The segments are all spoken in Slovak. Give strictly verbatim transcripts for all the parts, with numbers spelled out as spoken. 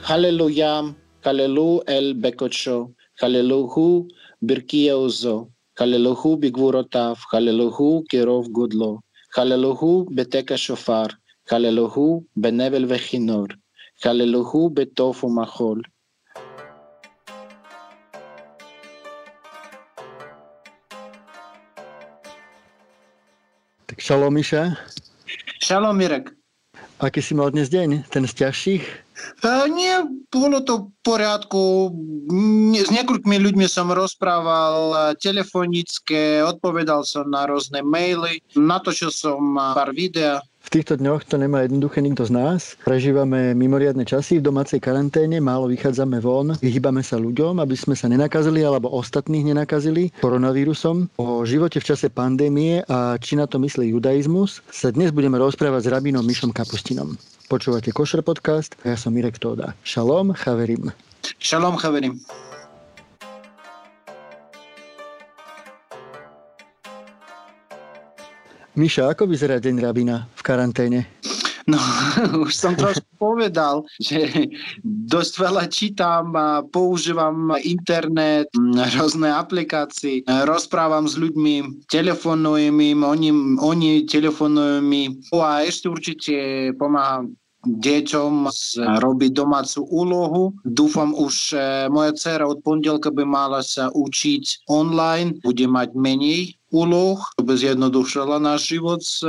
Hallelujah, Hallelu el bekocho, Hallelu birkieozo, Hallelu bigvurotav, Hallelu kirov gudlo, Hallelu beteka shofar, Hallelu benevel vechinor, Hallelu betofu machol. Tak šalom, Miša. Šalom, Mirek. Aký si mal dnes deň? Ten z ťažších? Uh, nie, bolo to v poriadku. S niekoľkými ľuďmi som rozprával telefonické, odpovedal som na rôzne maily, natočil som pár videá. V týchto dňoch to nemá jednoduché nikto z nás. Prežívame mimoriadne časy v domácej karanténe, málo vychádzame von, vyhýbame sa ľuďom, aby sme sa nenakazili alebo ostatných nenakazili koronavírusom. O živote v čase pandémie a či na to myslí judaizmus sa dnes budeme rozprávať s rabínom Mišom Kapustinom. Počúvate Košer podcast, ja som Mirek Tóda. Šalom, chaverim. Šalom, chaverim. Miša, ako vyzerá deň rabína v karanténe? No, už som trošku povedal, že dosť veľa čítam, používam internet, rôzne aplikácie, rozprávam s ľuďmi, telefonujem im, oni, oni telefonujú mi a ešte určite pomáham deťom robiť domácu úlohu. Dúfam, už moja dcera od pondelka by mala sa učiť online, bude mať menej úloh, to by zjednodušila náš život s,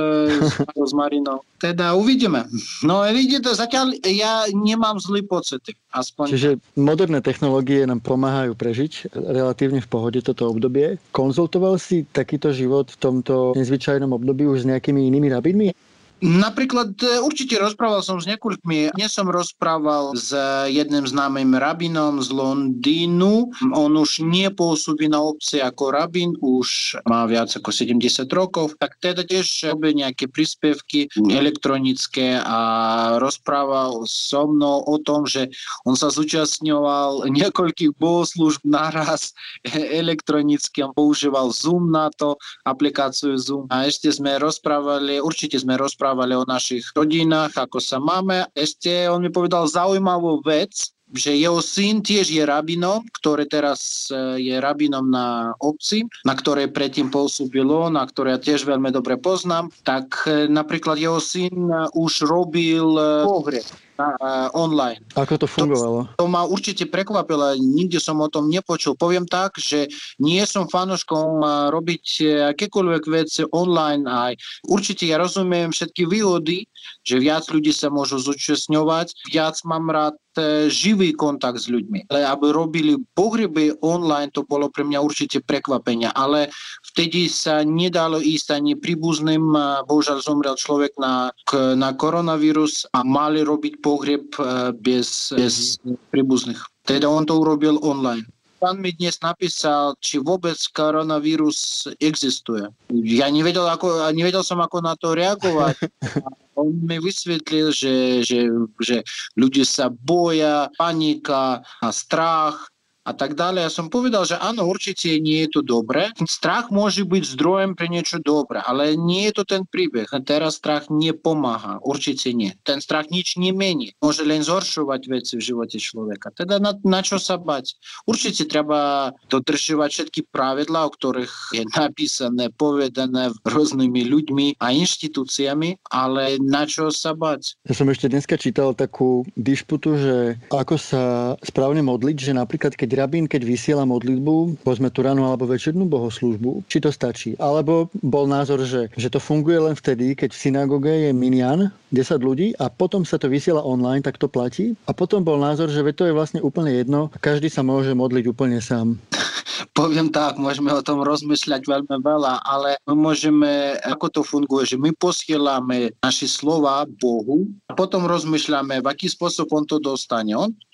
s Marinou. Teda uvidíme. No vidíte, zatiaľ ja nemám zlý pocity. Aspoň. Čiže moderné technológie nám pomáhajú prežiť relatívne v pohode toto obdobie. Konzultoval si takýto život v tomto nezvyčajnom období už s nejakými inými rabínmi? Napríklad určite rozprával som s niekoľkými. Dnes som rozprával s jedným známym rabinom z Londýnu. On už nepôsobí na obci ako rabín, už má viac ako sedemdesiat rokov. Tak teda tiež robí nejaké príspevky elektronické a rozprával so mnou o tom, že on sa zúčastňoval niekoľkých bohoslúžb naraz elektronicky. On používal Zoom na to, aplikáciu Zoom. A ešte sme rozprávali, určite sme rozprávali o našich rodinách, ako sa máme. Ešte on mi povedal zaujímavú vec, že jeho syn tiež je rabinom, ktorý teraz je rabinom na obci, na ktorej predtým pôsobilo, na ktoré ja tiež veľmi dobre poznám. Tak napríklad jeho syn už robil pohreb Uh, online. Ako to fungovalo? To, to ma určite prekvapilo, nikde som o tom nepočul. Poviem tak, že nie som fanúškom uh, robiť akékoľvek veci online. Aj určite ja rozumiem všetky výhody, že viac ľudí sa môžu zúčastňovať, viac mám rád uh, živý kontakt s ľuďmi. Ale aby robili pohreby online, to bolo pre mňa určite prekvapenie. Ale vtedy sa nedalo ísť ani príbuzným. Bohužiaľ zomrel človek na, na koronavírus a mali robiť pohreb bez, bez príbuzných. Teda on to urobil online. Pán mi dnes napísal, či vôbec koronavírus existuje. Ja nevedel, ako, nevedel som, ako na to reagovať. On mi vysvetlil, že, že, že ľudia sa boja, panika a strach a tak ďalej. Ja som povedal, že áno, určite nie je to dobré. Strach môže byť zdrojem pre niečo dobré, ale nie je to ten príbeh. Teraz strach nepomáha, určite nie. Ten strach nič nemení. Môže len zhoršovať veci v živote človeka. Teda na, na čo sa bať? Určite treba dodržovať všetky pravidlá, o ktorých je napísané, povedané rôznymi ľuďmi a inštitúciami, ale na čo sa bať? Ja som ešte dneska čítal takú dišputu, že ako sa správne modliť, že napríklad keď rabín, keď vysiela modlitbu, povedzme tú ránu alebo večernú bohoslúžbu, či to stačí. Alebo bol názor, že, že to funguje len vtedy, keď v synagóge je minyan, desať ľudí a potom sa to vysiela online, tak to platí. A potom bol názor, že to je vlastne úplne jedno, každý sa môže modliť úplne sám. Poviem tak, môžeme o tom rozmýšľať veľmi veľa, ale my môžeme, ako to funguje, že my posielame naše slova Bohu a potom rozmýšľame, v aký spôsob on to dostane. On, on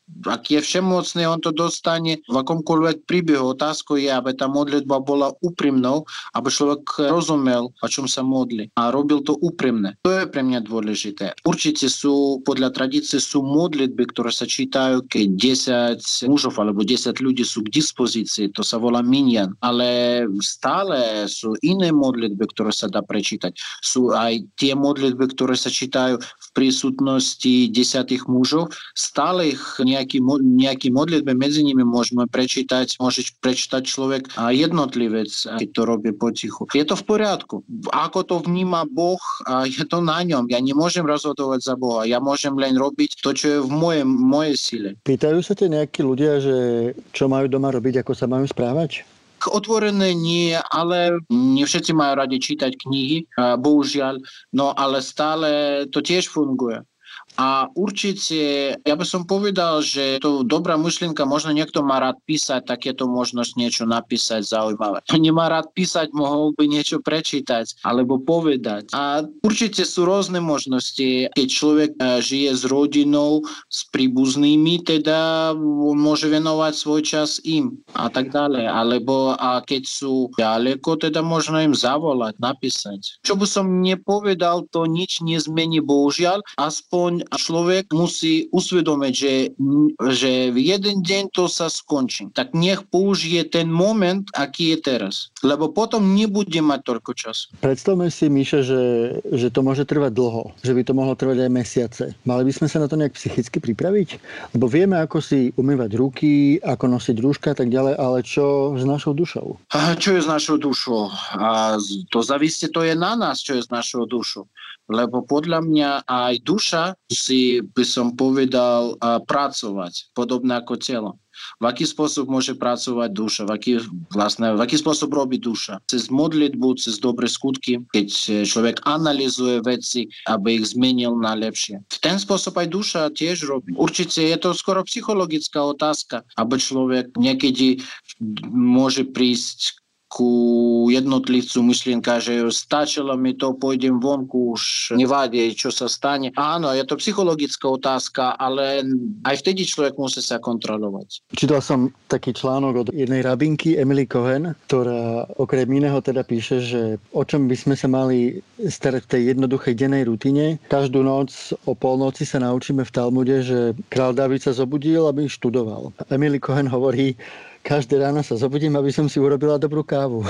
ak je všemocný, on to dostane v akomkoľvek príbehu. Otázkou je, aby tá modlitba bola úprimnou, aby človek rozumel, o čom sa modlí a robil to úprimne. To je pre mňa dôležité. Určite sú, podľa tradície sú modlitby, ktoré sa čítajú, keď desať mužov alebo desať ľudí sú k dispozícii, to sa volá minyan. Ale stále sú iné modlitby, ktoré sa dá prečítať. Sú aj tie modlitby, ktoré sa čítajú v prísutnosti desiatich mužov. Stále ich nejaký, nejaký modlitby medzi nimi môžeme prečítať, môže prečítať človek a jednotlivec, keď to robí potichu. Je to v poriadku. Ako to vníma Boh, je to na ňom. Ja nemôžem rozhodovať za Boha. Ja môžem len robiť to, čo je v mojej, mojej sile. Pýtajú sa te nejakí ľudia, že čo majú doma robiť, ako sa majú správať? Otvorené nie, ale nie všetci majú radi čítať knihy, bohužiaľ, no ale stále to tiež funguje. A určite, ja by som povedal, že to dobrá myšlienka, možno niekto má rád písať, tak je to možnosť niečo napísať zaujímavé. Nemá rád písať, mohol by niečo prečítať alebo povedať. A určite sú rôzne možnosti. Keď človek žije s rodinou, s príbuznými, teda môže venovať svoj čas im a tak ďalej. Alebo a keď sú ďaleko, teda možno im zavolať, napísať. Čo by som nepovedal, to nič nezmení, bohužiaľ, aspoň človek musí usvedomiť, že, že v jeden deň to sa skončí. Tak nech použije ten moment, aký je teraz. Lebo potom nebude mať toľko času. Predstavme si, Míša, že, že to môže trvať dlho. Že by to mohlo trvať aj mesiace. Mali by sme sa na to nejak psychicky pripraviť? Lebo vieme, ako si umývať ruky, ako nosiť rúška a tak ďalej, ale čo s našou dušou? A čo je s našou dušou? A to závisí, to je na nás, čo je s našou dušou. Lebo podľa mňa aj duša si, by som povedal, pracovať, podobne ako telo. V aký spôsob môže pracovať duša? V aký, vlastne, v aký spôsob robí duša? Cez modlitbu, cez dobré skutky, keď človek analyzuje veci, aby ich zmenil na lepšie. V ten spôsob aj duša tiež robí. Určite je to skoro psychologická otázka, aby človek niekedy môže prísť ku jednotlivcu myšlienka, že stačilo mi to, pôjdem vonku, už nevadí, čo sa stane. Áno, je to psychologická otázka, ale aj vtedy človek musí sa kontrolovať. Čítal som taký článok od jednej rabinky, Emily Cohen, ktorá okrem iného teda píše, že o čom by sme sa mali starať v tej jednoduchej dennej rutine. Každú noc o polnoci sa naučíme v Talmude, že král Dávid sa zobudil, aby študoval. Emily Cohen hovorí, každé ráno sa zobudím, aby som si urobila dobrú kávu.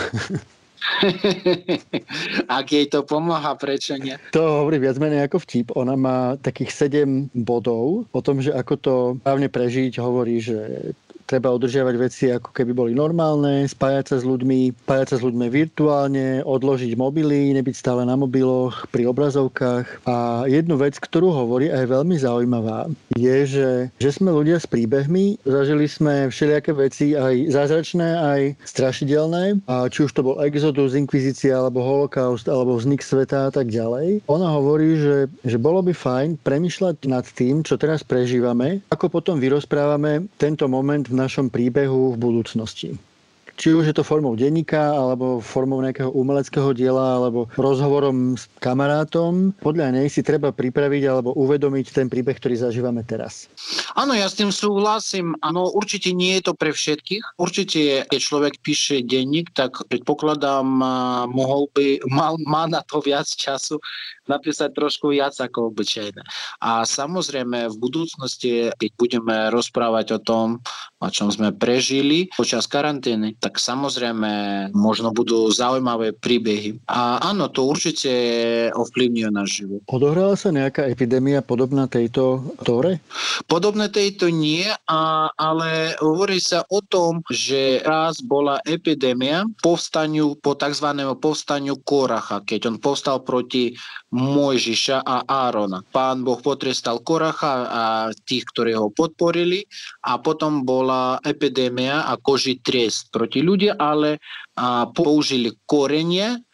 Ak jej to pomáha, prečo nie? To hovorí viac menej ako vtip. Ona má takých sedem bodov o tom, že ako to právne prežiť. Hovorí, že treba udržiavať veci, ako keby boli normálne, spájať sa s ľuďmi, spájať sa s ľuďmi virtuálne, odložiť mobily, nebyť stále na mobiloch, pri obrazovkách. A jednu vec, ktorú hovorí a je veľmi zaujímavá, je, že, že sme ľudia s príbehmi, zažili sme všelijaké veci, aj zázračné, aj strašidelné, a či už to bol Exodus, Inkvizícia, alebo holokaust, alebo vznik sveta a tak ďalej. Ona hovorí, že, že bolo by fajn premýšľať nad tým, čo teraz prežívame, ako potom vyrozprávame tento moment v našom príbehu v budúcnosti. Či už je to formou denníka, alebo formou nejakého umeleckého diela, alebo rozhovorom s kamarátom. Podľa nej si treba pripraviť alebo uvedomiť ten príbeh, ktorý zažívame teraz. Áno, ja s tým súhlasím. Áno, určite nie je to pre všetkých. Určite, keď človek píše denník, tak predpokladám, mohol by, mal, má na to viac času napísať trošku viac ako obyčajné. A samozrejme v budúcnosti, keď budeme rozprávať o tom, o čom sme prežili počas karantény, tak samozrejme možno budú zaujímavé príbehy. A áno, to určite ovplyvňuje náš život. Odohrala sa nejaká epidémia podobná tejto Tóre? Podobné tejto nie, a, ale hovorí sa o tom, že raz bola epidémia povstaniu, po tzv. Povstaniu Koracha, keď on povstal proti Mojžiša a Árona. Pán Boh potrestal Koracha a tých, ktorí ho podporili, a potom bola epidémia a koží trest proti ľudia, ale a použili korenie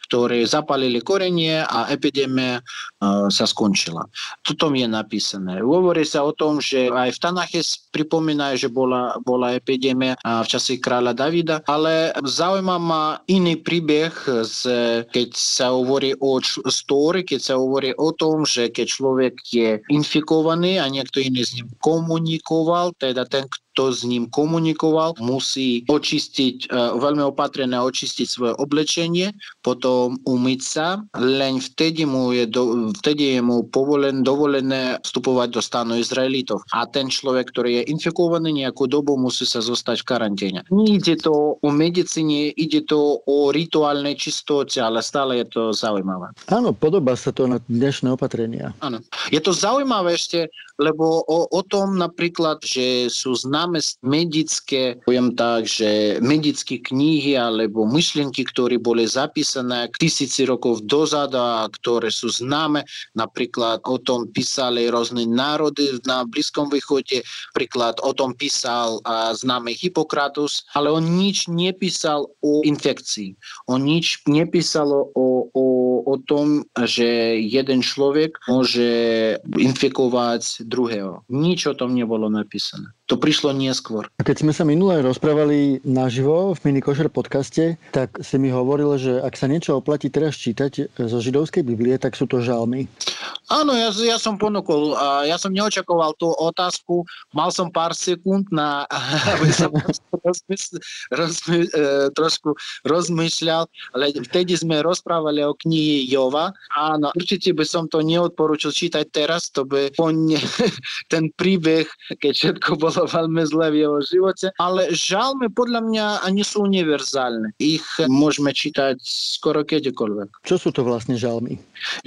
ktoré zapalili korenie a epidémia uh, sa skončila. Toto je napísané. Hovorí sa o tom, že aj v Tanache pripomínajú, že bola, bola epidémia uh, v čase kráľa Davida, ale zaujíma ma iný príbeh, z, keď sa hovorí o story, keď sa hovorí o tom, že keď človek je infikovaný a niekto iný s ním komunikoval, teda ten, kto s ním komunikoval, musí očistiť, veľmi opatrne očistiť svoje oblečenie, potom umyť sa, len vtedy mu je, do, vtedy je mu povolen, dovolené vstupovať do stanu Izraelitov. A ten človek, ktorý je infikovaný, nejakú dobu musí sa zostať v karanténe. Nie ide to o medicíne, ide to o rituálnej čistote, ale stále je to zaujímavé. Áno, podobá sa to na dnešné opatrenia. Áno. Je to zaujímavé ešte, lebo o, o tom napríklad, že sú známe medické, poviem tak, že medické knihy alebo myšlienky, ktoré boli zapísané tisíci rokov dozadu a ktoré sú známe. Napríklad o tom písali rôzne národy na Blízkom východe, príklad o tom písal a známy Hippokratus, ale on nič nepísal o infekcii. On nič nepísal o, o, o tom, že jeden človek môže infikovať druhého. Nič o tom nebolo napísané. To prišlo neskôr. A keď sme sa minule rozprávali naživo v Mini Košer podcaste, tak si mi hovoril, že ak sa niečo oplatí teraz čítať zo židovskej Biblie, tak sú to žalmy. Áno, ja, ja som ponúkol. Ja som neočakoval tú otázku. Mal som pár sekúnd na aby som rozmysl, rozmy, trošku rozmýšľal, ale vtedy sme rozprávali o knihe Jova. Áno, určite by som to neodporúčil čítať teraz, to by ten príbeh, keď všetko bolo veľmi zlé v jeho živote, ale žalmy podľa mňa ani sú univerzálne. Ich môžeme čítať skoro kedykoľvek. Čo sú to vlastne žalmy?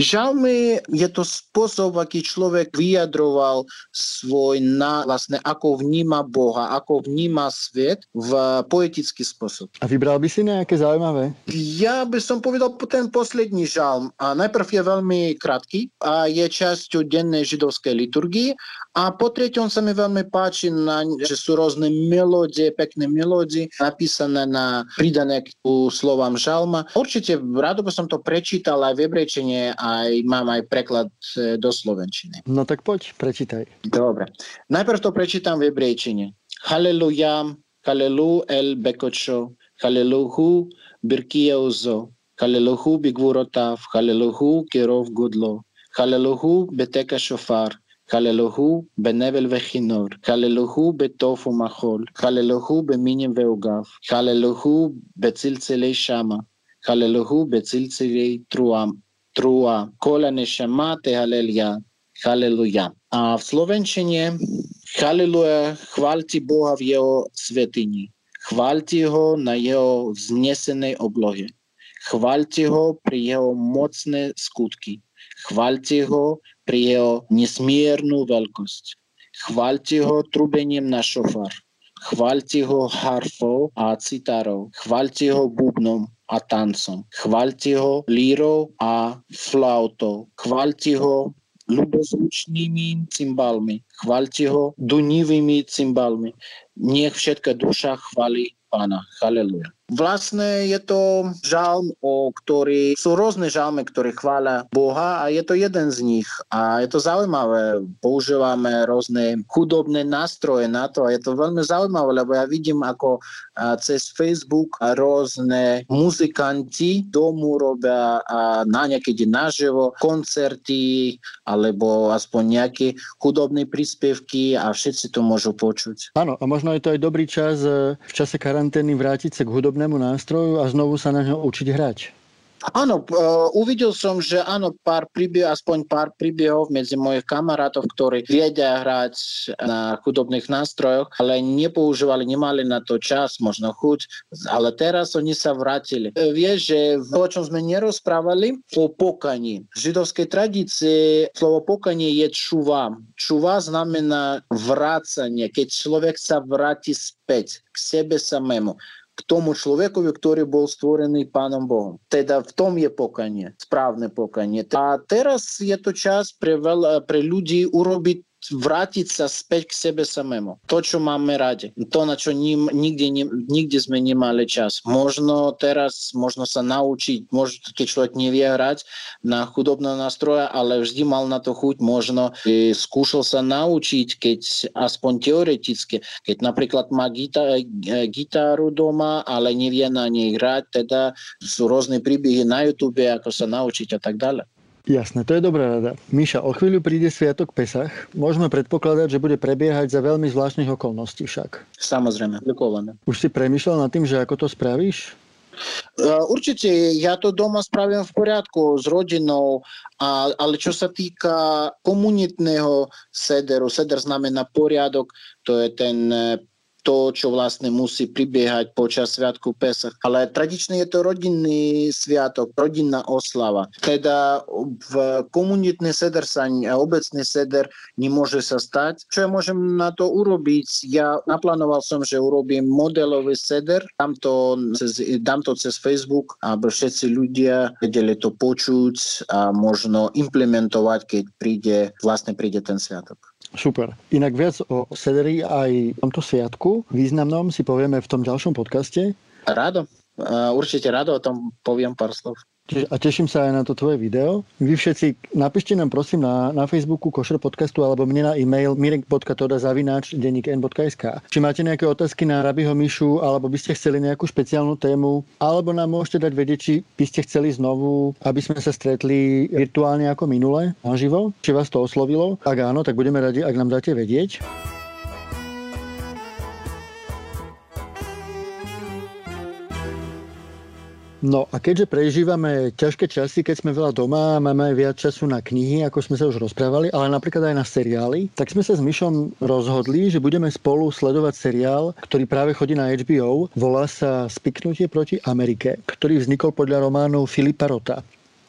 Žalmy je to spôsob, aký človek vyjadroval svoj na, vlastne ako vníma Boha, ako vníma svet v poetický spôsob. A vybral by si nejaké zaujímavé? Ja by som povedal ten posledný žalm. A najprv je veľmi krátky a je časťou dennej židovskej liturgii. A po treťom sa mi veľmi páči, na, že sú rôzne melódie, pekné melódie napísané na pridané k slovám žalma. Určite rado by som to prečítal aj v hebrejčine, aj mám aj preklad do slovenčiny. No tak poď, prečítaj. Dobre. Najprv to prečítam v hebrejčine. Haleluja, halelu el bekočo, haleluhu birkiyeuzo, haleluhu bigvurotav, haleluhu kirov gudlo, haleluhu beteka shofar, haleluhu benevel vechinor, haleluhu betov umachol, haleluhu beminim veogav, haleluhu becilcelei shama, haleluhu becilcelei truam, trua, kola nešama tehalelia, haleluja. A v slovenčine haleluja, chváľte Boha v jeho svätyni, chváľte ho na jeho vznesenej oblohe, chváľte ho pri jeho mocné skutky, chváľte ho pri jeho nesmiernu veľkosť. Chváľte ho trubením na šofar. Chváľte ho harfou a citárou. Chváľte ho bubnom a tancom. Chváľte ho lírou a flautou. Chváľte ho ľubozvučnými cymbalmi. Chváľte ho dunivými cymbalmi. Nech všetká duša chváli Pána. Haleluja. Vlastne je to žalm, o ktorý sú rôzne žalmy, ktoré chvália Boha a je to jeden z nich. A je to zaujímavé. Používame rôzne hudobné nástroje na to a je to veľmi zaujímavé, lebo ja vidím, ako cez Facebook rôzne muzikanti domu robia na niekedy naživo koncerty alebo aspoň nejaké hudobné príspevky a všetci to môžu počuť. Áno, a možno je to aj dobrý čas v čase karantény vrátiť sa k hudobnému nástroju a znovu sa na ňo učiť hrať. Áno, uh, uvidel som, že áno, pár príbehov, aspoň pár príbehov medzi mojich kamarátov, ktorí vedia hrať na hudobných nástrojoch, ale nepoužívali, nemali na to čas, možno chuť, ale teraz oni sa vrátili. Uh, vieš, že o čom sme nerozprávali, o pokaní. V židovskej tradícii slovo pokanie je čuva. Čuva znamená vrácanie, keď človek sa vráti späť k sebe samému, k tomu človeku, ktorý bol stvorený Pánom Bohom. Teda v tom je pokanie, správne pokanie. A teraz je to čas pre, veľa, pre ľudí urobiť vrátiť sa späť k sebe samému. To, čo máme radi. To, na čo nim, nikde, ne, nikde sme nemali čas. Možno teraz, možno sa naučiť, možno, keď človek nevie hrať na hudobné nástroje, ale vždy mal na to chuť. Možno e, skúšal sa naučiť, keď aspoň teoreticky, keď napríklad má gita, e, gitáru doma, ale nevie na nej hrať, teda sú rôzne príbehy na YouTube, ako sa naučiť a tak ďalej. Jasné, to je dobrá rada. Míša, o chvíľu príde Sviatok Pesach. Môžeme predpokladať, že bude prebiehať za veľmi zvláštnych okolností však. Samozrejme, komplikované. Už si premýšľal nad tým, že ako to spravíš? Určite, ja to doma spravím v poriadku s rodinou, a, ale čo sa týka komunitného sederu, seder znamená poriadok, to je ten to, čo vlastne musí pribiehať počas Sviatku Pesach. Ale tradične je to rodinný sviatok, rodinná oslava. Teda v komunitný seder sa, obecný seder nemôže sa stať. Čo ja môžem na to urobiť? Ja naplánoval som, že urobím modelový seder, dám to cez, dám to cez Facebook, aby všetci ľudia vedeli to počuť a možno implementovať, keď príde, vlastne príde ten sviatok. Super. Inak viac o sederi aj v tomto sviatku významnom si povieme v tom ďalšom podcaste. Rádo. Určite rádo o tom poviem pár slov. A teším sa aj na to tvoje video. Vy všetci napíšte nám prosím na, na Facebooku Košer podcastu alebo mne na e-mail mirek bodka toda zavináč denník n bodka es ká. Či máte nejaké otázky na Rabiho Mišu, alebo by ste chceli nejakú špeciálnu tému, alebo nám môžete dať vedieť, či by ste chceli znovu, aby sme sa stretli virtuálne ako minule, naživo, či vás to oslovilo. Ak áno, tak budeme radi, ak nám dáte vedieť. No a keďže prežívame ťažké časy, keď sme veľa doma, máme aj viac času na knihy, ako sme sa už rozprávali, ale napríklad aj na seriály, tak sme sa s Mišom rozhodli, že budeme spolu sledovať seriál, ktorý práve chodí na há bé ó. Volá sa Spiknutie proti Amerike, ktorý vznikol podľa románu Filipa Rotha.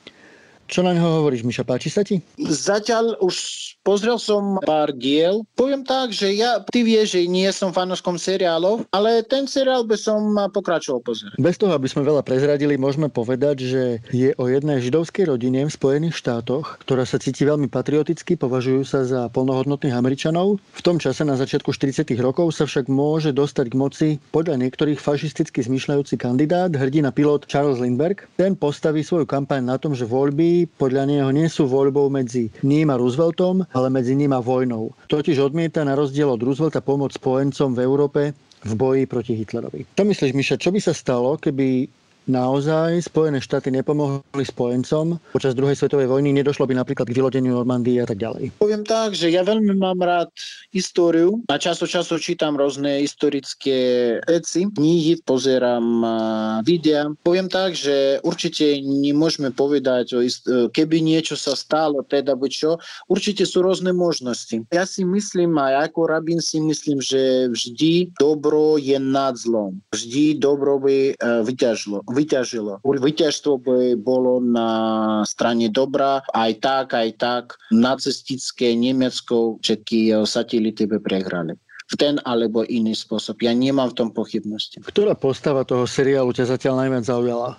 Čo na neho hovoríš, Miša? Páči sa ti? Zatiaľ už pozrel som pár diel. Poviem tak, že ja, ty vieš, že nie som fanúškom seriálov, ale ten seriál by som pokračoval pozerať. Bez toho, aby sme veľa prezradili, môžeme povedať, že je o jednej židovskej rodine v Spojených štátoch, ktorá sa cíti veľmi patrioticky, považujú sa za plnohodnotných Američanov. V tom čase na začiatku štyridsiatych rokov sa však môže dostať k moci podľa niektorých fašisticky zmýšľajúci kandidát, hrdina pilot Charles Lindbergh. Ten postaví svoju kampaň na tom, že voľby podľa neho nie sú voľbou medzi ním a Rooseveltom, ale medzi ním a vojnou. Totiž odmieta na rozdiel od Roosevelta pomôcť spojencom v Európe v boji proti Hitlerovi. Čo myslíš, Miša, čo by sa stalo, keby naozaj Spojené štáty nepomohli spojencom počas druhej svetovej vojny, nedošlo by napríklad k vylodeniu Normandie a tak ďalej? Poviem tak, že ja veľmi mám rád históriu a čas od času čítam rôzne historické veci, knihy, pozerám videa. Poviem tak, že určite nemôžeme povedať, keby niečo sa stalo, teda by čo. Určite sú rôzne možnosti. Ja si myslím, aj ako rabín si myslím, že vždy dobro je nad zlom. Vždy dobro by vyťažilo. vyťažilo. Víťazstvo by bolo na strane dobra, aj tak, aj tak. Nacistické Nemecko, všetky jeho satelity by prehrali. V ten alebo iný spôsob. Ja nemám v tom pochybnosti. Ktorá postava toho seriálu ťa zatiaľ najviac zaujala?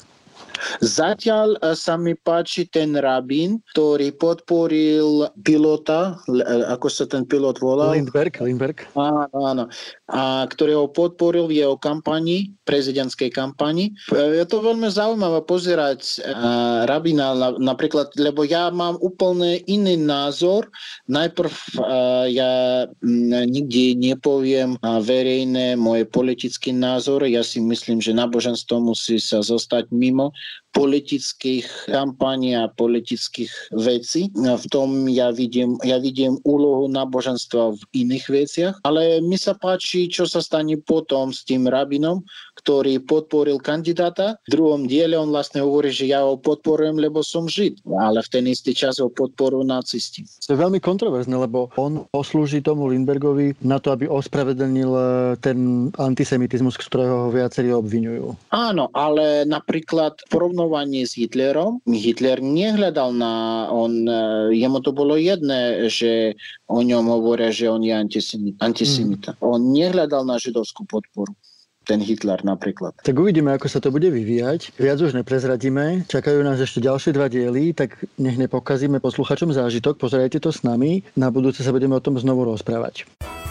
Zatiaľ sa mi páči ten rabín, ktorý podporil pilota, ako sa ten pilot volal? Lindbergh. Lindbergh. Áno, áno. A ktorého podporil v jeho kampani, prezidentskej kampani. Je to veľmi zaujímavé pozerať uh, rabína, napríklad, lebo ja mám úplne iný názor. Najprv uh, ja m, nikdy nepoviem uh, verejné moje politické názory. Ja si myslím, že náboženstvo musí sa zostať mimo politických kampaní a politických vecí. V tom ja vidím, ja vidím úlohu náboženstva v iných veciach, ale mi sa páči, čo sa stane potom s tým rabinom, ktorý podporil kandidáta. V druhom diele on vlastne hovorí, že ja ho podporujem, lebo som žid, ale v ten istý čas ho podporujú nacisti. To je veľmi kontroverzné, lebo on poslúži tomu Lindbergovi na to, aby ospravedlnil ten antisemitizmus, z ktorého ho viacerí obviňujú. Áno, ale napríklad porovnovanie s Hitlerom, Hitler nehľadal na on, jemu to bolo jedné, že o ňom hovoria, že on je antisemita. antisemita. Mm. On nehľadal na židovskú podporu. ten Hitler napríklad. Tak uvidíme, ako sa to bude vyvíjať. Viac už neprezradíme. Čakajú nás ešte ďalšie dva diely, tak nech nepokazíme posluchačom zážitok. Pozerajte to s nami. Na budúce sa budeme o tom znovu rozprávať.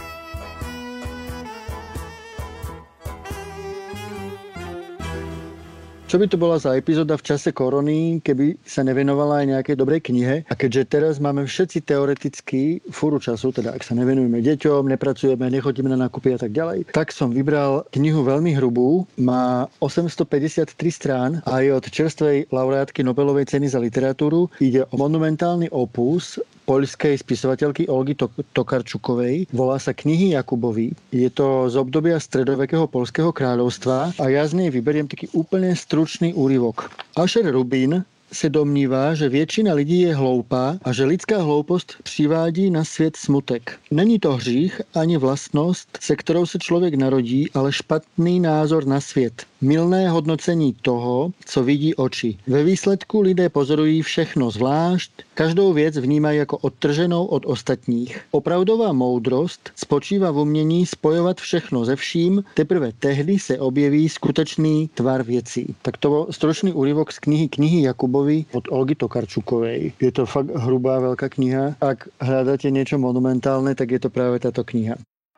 Čo by to bola za epizóda v čase korony, keby sa nevenovala aj nejakej dobrej knihe? A keďže teraz máme všetci teoreticky fúru času, teda ak sa nevenujeme deťom, nepracujeme, nechodíme na nákupy a tak ďalej, tak som vybral knihu veľmi hrubú, má osemstopäťdesiattri strán a je od čerstvej laureátky Nobelovej ceny za literatúru. Ide o monumentálny opus poľskej spisovateľky Olgy Tokarčukovej. Volá sa Knihy Jakubovi. Je to z obdobia stredovekého poľského kráľovstva a ja z nej vyberiem taký úplne stručný úryvok. Asher Rubin se domnívá, že většina lidí je hloupá a že lidská hloupost přivádí na svět smutek. Není to hřích ani vlastnost, se kterou se člověk narodí, ale špatný názor na svět. Mylné hodnocení toho, co vidí oči. Ve výsledku lidé pozorují všechno zvlášť, každou věc vnímají jako odtrženou od ostatních. Opravdová moudrost spočívá v umění spojovat všechno ze vším, teprve tehdy se objeví skutečný tvar věcí. Tak to bol stručný úryvok z knihy Knihy Jakubovi od Olgy Tokarčukovej. Je to fakt hrubá, veľká kniha. Ak hľadáte niečo monumentálne, tak je to práve táto kniha.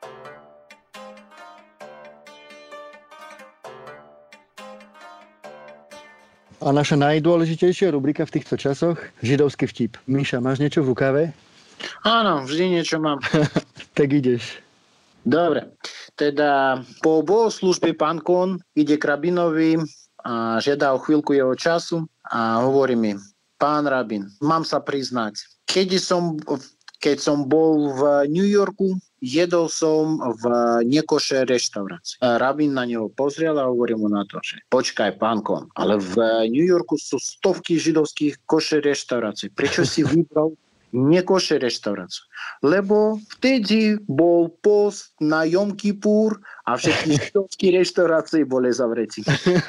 A naša najdôležitejšia rubrika v týchto časoch, židovský vtip. Míša, máš niečo v rukave? Áno, vždy niečo mám. Tak ideš. Dobre, teda po bohoslúžbe pán Kohn ide k rabinovi a žiada o chvíľku jeho času a hovorí mi: pán rabin, mám sa priznať, keď som, keď som bol v New Yorku, jedol som v nekošer reštaurácii. Rabín na neho pozrel a hovorí mu na to, že počkaj, pán Kohn, ale v New Yorku sú stovky židovských košer reštaurácií. Prečo si vybral nekošer reštauráciu? Lebo vtedy bol post na Jom Kippur a všetky židovské reštaurácie boli zavretí.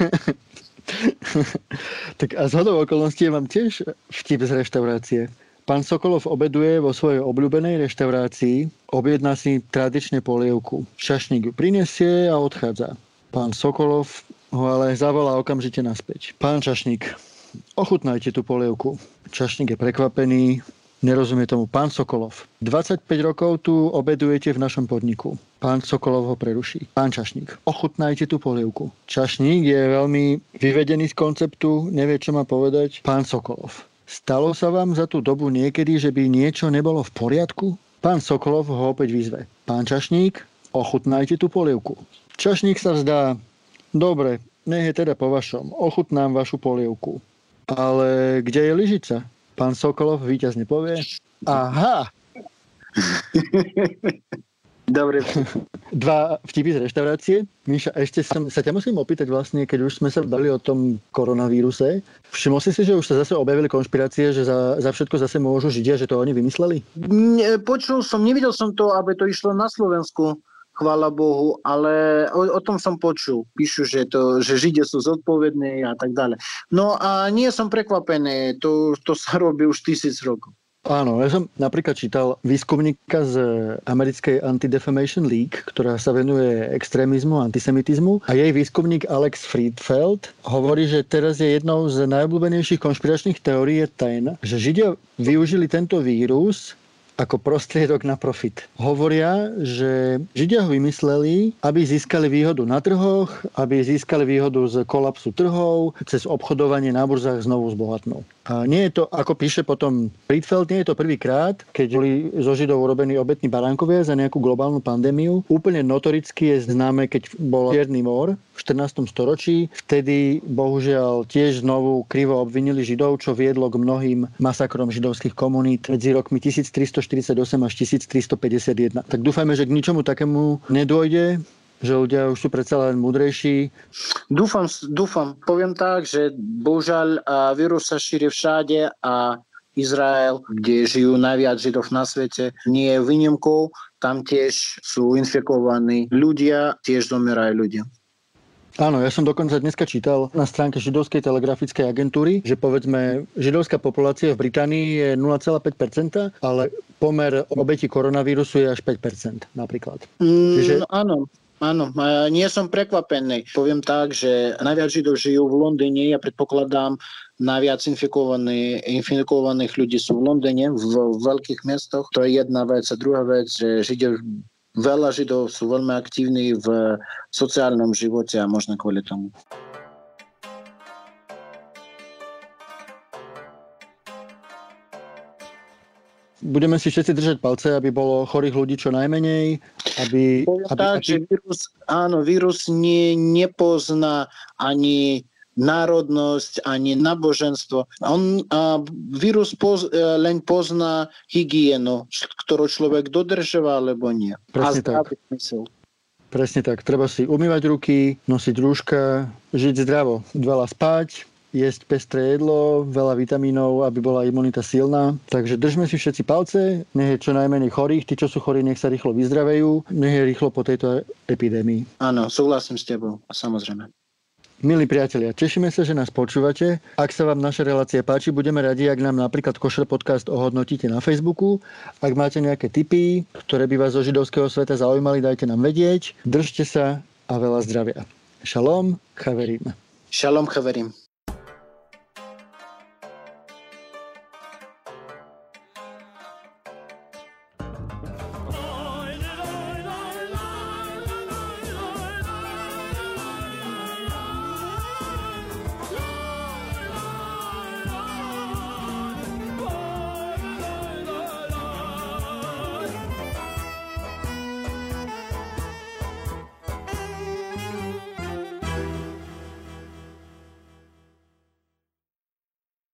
Tak a zhodou okolností mám tiež vtip z reštaurácie. Pán Sokolov obeduje vo svojej obľúbenej reštaurácii, objedná si tradične polievku. Čašník ju prinesie a odchádza. Pán Sokolov ho ale zavolá okamžite naspäť. Pán Čašník, ochutnajte tú polievku. Čašník je prekvapený, nerozumie tomu. Pán Sokolov, dvadsaťpäť rokov tu obedujete v našom podniku. Pán Sokolov ho preruší. Pán Čašník, ochutnajte tú polievku. Čašník je veľmi vyvedený z konceptu, nevie, čo má povedať. Pán Sokolov, stalo sa vám za tú dobu niekedy, že by niečo nebolo v poriadku? Pán Sokolov ho opäť vyzve. Pán Čašník, ochutnajte tú polievku. Čašník sa vzdá. Dobre, nech je teda po vašom. Ochutnám vašu polievku. Ale kde je lyžica? Pán Sokolov víťazne povie: aha! Dobre. Dva vtipy z reštaurácie. Míša, ešte som, sa ťa musím opýtať vlastne, keď už sme sa bavili o tom koronavíruse. Všimol si si, že už sa zase objavili konšpirácie, že za, za všetko zase môžu Židia, že to oni vymysleli? Počul som, nevidel som to, aby to išlo na Slovensku, chvála Bohu, ale o, o tom som počul. Píšu, že, to, že Židia sú zodpovední a tak ďalej. No a nie som prekvapený, to, to sa robí už tisíc rokov. Áno, ja som napríklad čítal výskumníka z americkej Anti-Defamation League, ktorá sa venuje extrémizmu a antisemitizmu, a jej výskumník Alex Friedfeld hovorí, že teraz je jednou z najobľúbenejších konšpiračných teórií je ten, že Židia využili tento vírus ako prostriedok na profit. Hovoria, že Židia ho vymysleli, aby získali výhodu na trhoch, aby získali výhodu z kolapsu trhov, cez obchodovanie na burzách znovu zbohatnú. A nie je to, ako píše potom Friedfeld, nie je to prvýkrát, keď boli zo Židov urobení obetní baránkovia za nejakú globálnu pandémiu. Úplne notoricky je známe, keď bol Čierny mor v štrnástom storočí. Vtedy bohužiaľ tiež znovu krivo obvinili Židov, čo viedlo k mnohým masakrom židovských komunít medzi rokmi tisíctristoštyridsaťosem až tisíctristopäťdesiatjeden. Tak dúfajme, že k ničomu takému nedôjde, že ľudia už sú predsa len múdrejší. Dúfam, dúfam. Poviem tak, že bohužiaľ vírus sa šíri všade a Izrael, kde žijú najviac Židov na svete, nie je výnimkou. Tam tiež sú infikovaní ľudia, tiež zomierajú ľudia. Áno, ja som dokonca dneska čítal na stránke Židovskej telegrafickej agentúry, že povedzme, židovská populácia v Británii je nula celá päť percenta, ale pomer obetí koronavírusu je až päť percent napríklad. Mm, Čiže áno. áno, nie som prekvapený. Poviem tak, že najviac Židov žijú v Londýne, ja predpokladám, najviac infikovaní, infikovaných ľudí sú v Londýne, v, v veľkých mestoch. To je jedna vec. A druhá vec, že Židia, veľa Židov sú veľmi aktívni v sociálnom živote a možno kvôli tomu. Budeme si všetci držať palce, aby bolo chorých ľudí čo najmenej. Aby, Poviem aby, tak, aby... že vírus, áno, vírus nie, nepozná ani národnosť, ani náboženstvo. On, a, vírus poz, len pozná hygienu, ktorú človek dodržava alebo nie. Presne a tak. Mysl. Presne tak. Treba si umývať ruky, nosiť rúška, žiť zdravo, veľa spať, jesť pestré jedlo, veľa vitamínov, aby bola imunita silná. Takže držme si všetci palce, nech je čo najmenej chorých, tí, čo sú chorí, nech sa rýchlo vyzdravejú, nech je rýchlo po tejto epidémii. Áno, súhlasím s tebou, samozrejme. Milí priatelia, tešíme sa, že nás počúvate. Ak sa vám naša relácia páči, budeme radi, ak nám napríklad Košer podcast ohodnotíte na Facebooku. Ak máte nejaké tipy, ktoré by vás zo židovského sveta zaujímali, dajte nám vedieť. Držte sa a veľa zdravia. Šalom, chaverim. Šalom, chaverim.